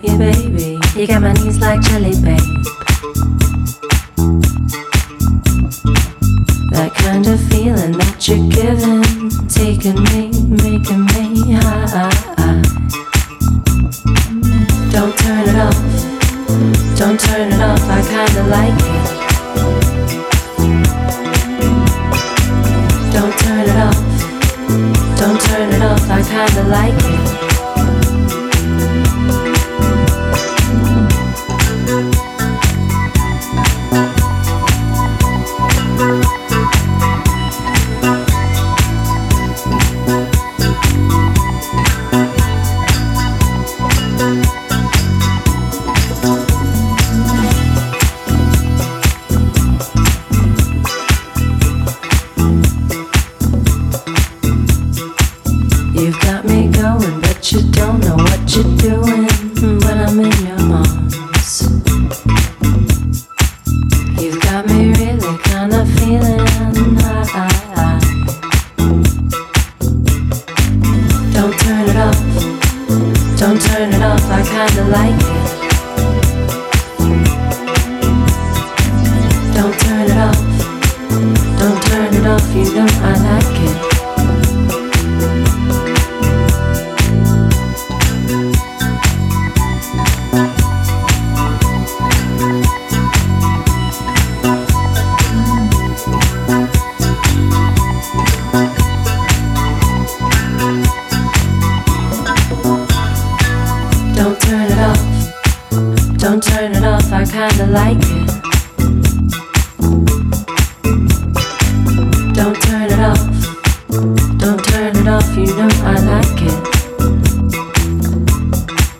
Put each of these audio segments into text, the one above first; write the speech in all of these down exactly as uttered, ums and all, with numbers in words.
you, baby. You got my knees like jelly, babe. That kind of feeling that you're giving, taking me, making me high. Don't turn it off, don't turn it off, I kinda like it. Don't turn it off, don't turn it off, I kinda like it.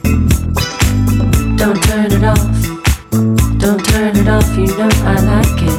Don't turn it off, you know I like it.